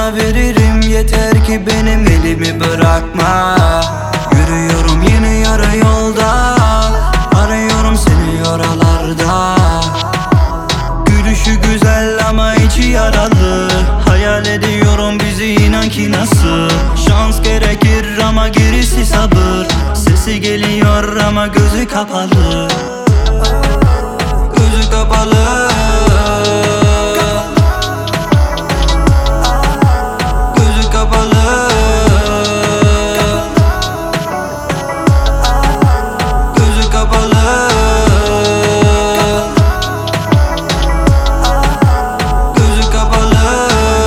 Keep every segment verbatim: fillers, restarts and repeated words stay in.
sana veririm, yeter ki benim elimi bırakma. Yürüyorum yine yarı yolda, arıyorum seni oralarda. Gülüşü güzel ama içi yaralı, hayal ediyorum bizi inan ki nasıl. Şans gerekir ama gerisi sabır, sesi geliyor ama gözü kapalı. Gözü kapalı, gözü kapalı, gözü kapalı, gözü kapalı.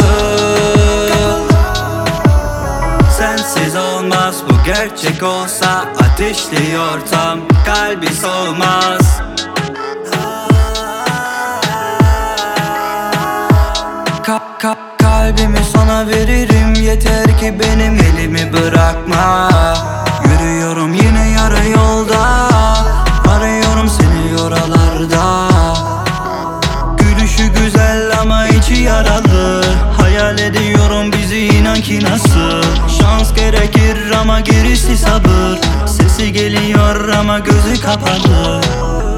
Sensiz olmaz, bu gerçek olsa ateşli ortam, kalbi soğumaz. Kap kap kalbimi sana veririm, yeter ki benim elimi bırakma. Yürüyorum yine yarı yolda, arıyorum seni oralarda. Gülüşü güzel ama içi yaralı, hayal ediyorum bizi inan ki nasıl. Şans gerekir ama gerisi sabır, sesi geliyor ama gözü kapalı.